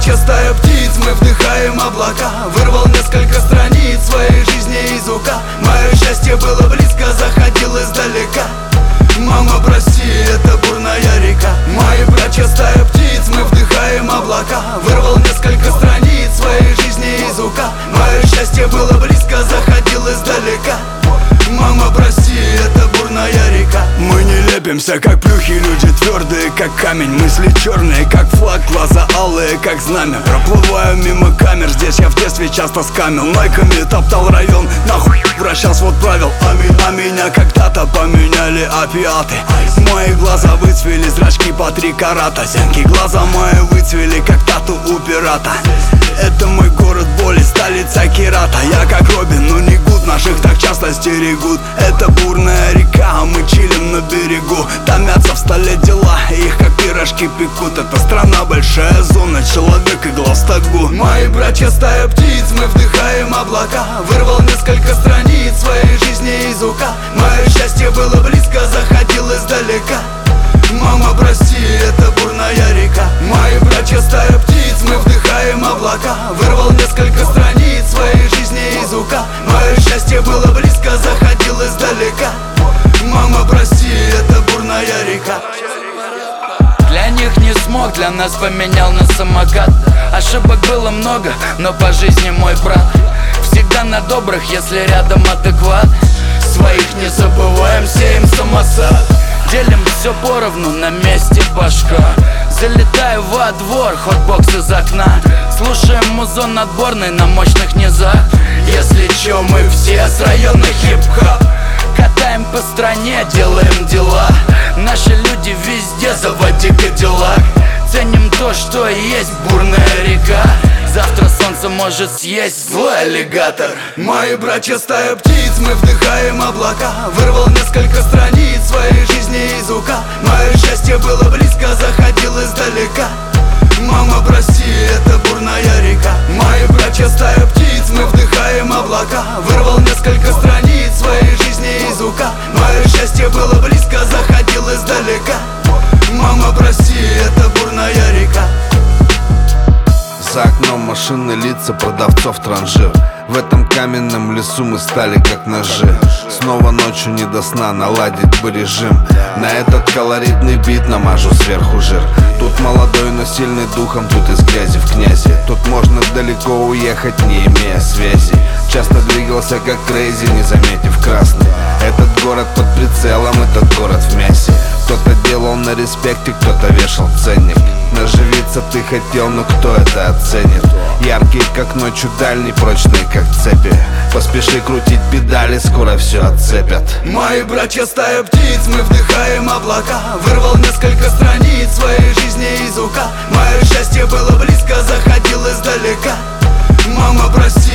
братья, стая птиц, мы вдыхаем облака. Вырвал несколько страниц своей жизни из ука. Мое счастье было близко, заходил издалека. Мама, прости, это бурная река. Мои братья, стая птиц, мы вдыхаем облака. Вырвал несколько страниц своей жизни из ука. Мое счастье было близко, заходил издалека. Мама, прости, это бурная река. Мы не лепимся, как плюхи, люди твердые, как камень. Мысли черные, как флаг, глаза алые, как знамя. Проплываю мимо камер, здесь я в детстве часто скамил. Найками топтал район, нахуй вращал свод правил. А меня когда-то поменяли опиаты. Мои глаза выцвели, зрачки по 3 карата. Зенки глаза мои выцвели, как тату у пирата. Это мой город боли, столица Кирата. Я как Робин, но не Гуд, наших так часто стерегут. Это бурная река, а мы чилим на берегу. Томятся в столе дела, их как пирожки пекут. Это страна, большая зона, человек и глаз тагу. Мои братья, стая птиц, мы вдыхаем облака. Вырвал несколько страниц своей жизни из ука. Мое счастье было близко, заходил издалека. Мама, прости, это бурная река. Мои братья, стая птиц, мы вдыхаем облака. Вырвал несколько страниц своей жизни из ука. Мое счастье было близко, заходил издалека. Мама, прости, это бурная река. Для них не смог, для нас поменял на самокат. Ошибок было много, но по жизни мой брат. Всегда на добрых, если рядом адекват. Своих не забываем, сеем самосад. Делим все поровну, на месте башка. Залетаю во двор, хотбокс из окна. Слушаем музон отборный на мощных низах. Если чё, мы все с района хип-хоп. Катаем по стране, делаем дела. Наши люди везде, заводи Кадиллак. Ценим то, что есть бурная река. Завтра солнце может съесть злой аллигатор. Мои братья, стая птиц, мы вдыхаем облака. Вырвал несколько страниц своей жизни из ука. Мое счастье было близко, заходил издалека. Мама, прости, это бурная река. Мои братья, стая птиц, мы вдыхаем облака. Вырвал несколько страниц своей жизни из ука. Мое счастье было близко, заходил издалека. Мама, прости, это бурная река. За окном машины, лица продавцов транжир. В этом каменном лесу мы стали как ножи. Снова ночью не до сна, наладить бы режим. На этот колоритный бит намажу сверху жир. Тут молодой, но сильный духом, тут из грязи в князи. Тут можно далеко уехать, не имея связи. Часто двигался как крейзи, не заметив красный. Этот город под прицелом, этот город в мясе. Кто-то делал на респекте, кто-то вешал ценник. Наживиться ты хотел, но кто это оценит? Яркие как ночью, дальние, прочные как цепи. Поспеши крутить педали, скоро все отцепят. Мои братья, стая птиц, мы вдыхаем облака. Вырвал несколько страниц своей жизни из ука. Мое счастье было близко, заходил издалека. Мама, прости,